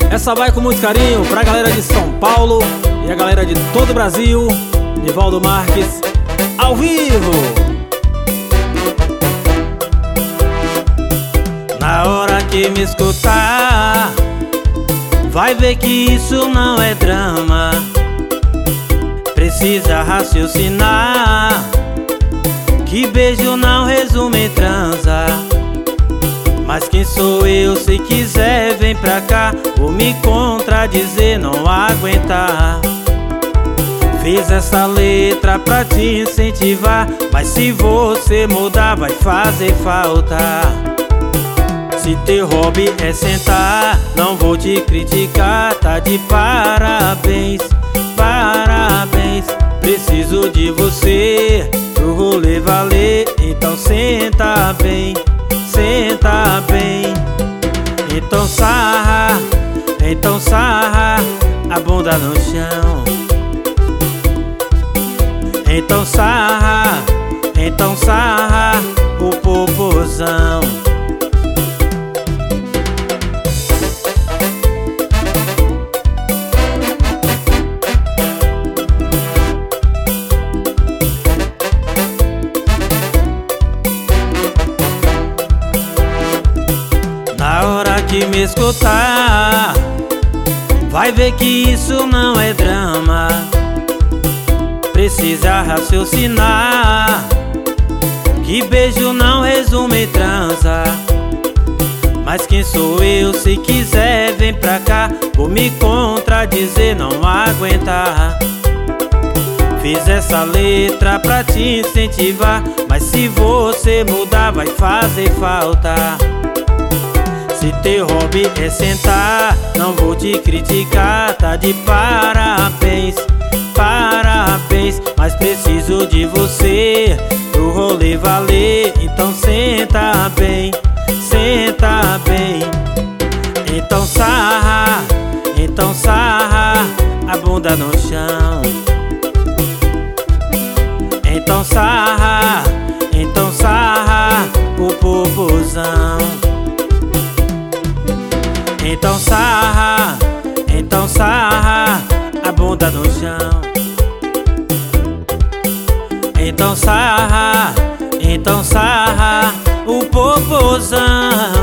Essa vai com muito carinho pra galera de São Paulo e a galera de todo o Brasil. Nivaldo Marques, ao vivo. Na hora que me escutar, vai ver que isso não é drama. Precisa raciocinar, que beijo não resume em transa. Mas quem sou eu? Se quiser vem pra cá. Vou me contradizer, não aguentar. Fiz essa letra pra te incentivar, mas se você mudar vai fazer falta. Se teu hobby é sentar, não vou te criticar. Tá de parabéns, parabéns. Preciso de você pro rolê valer. Então senta bem, senta bem. Então sarra a bunda no chão. Então sarra o popozão. Na hora que me escutar, vai ver que isso não é drama. Precisa raciocinar, que beijo não resume em transa. Mas quem sou eu? Se quiser vem pra cá. Vou me contradizer, não aguentar. Fiz essa letra pra te incentivar, mas se você mudar vai fazer falta. Se teu hobby é sentar, não vou te criticar. Tá de parabéns, parabéns. Mas preciso de você pro rolê valer. Então senta bem, senta bem. Então sarra a bunda no chão. Então sarra o popozão. Então sarra a bunda no chão. Então sarra o popozão.